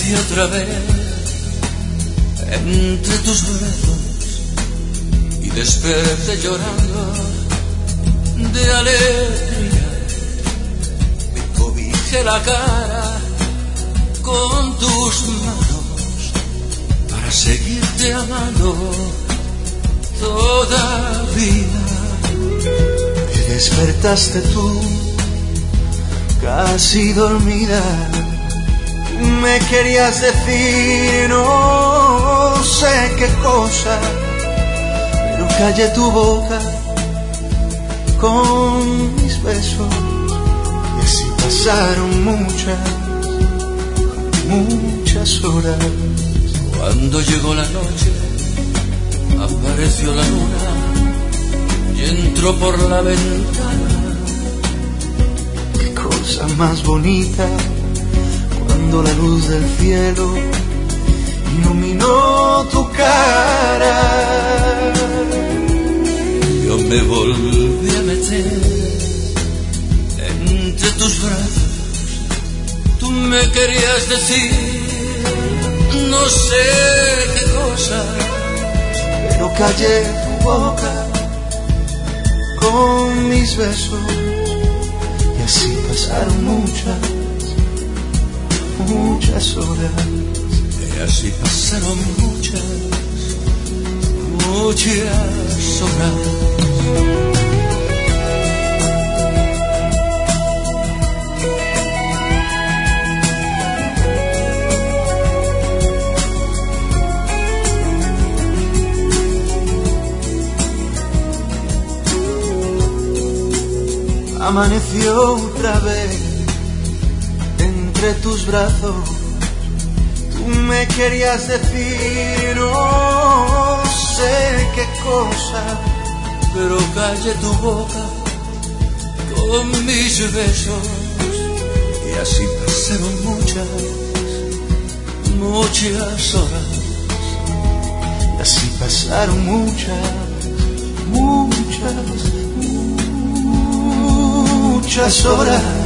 Amanecí otra vez entre tus brazos y desperté llorando de alegría. Me cobijé la cara con tus manos para seguirte amando todavía. Te despertaste tú, casi dormida. Me querías decir no sé qué cosa, pero callé tu boca con mis besos. Y así pasaron muchas horas. Cuando llegó la noche, apareció la luna y entró por la ventana. Qué cosa más bonita cuando la luz del cielo iluminó tu cara. Yo me volví a meter entre tus brazos. Tú me querías decir no sé qué cosa, pero callé tu boca con mis besos. Y así pasaron muchas horas. Y así pasaron muchas horas. Amaneció otra vez entre tus brazos. Tú me querías decir no sé qué cosa, pero callé tu boca con mis besos. Y así pasaron muchas horas. Y así pasaron muchas horas.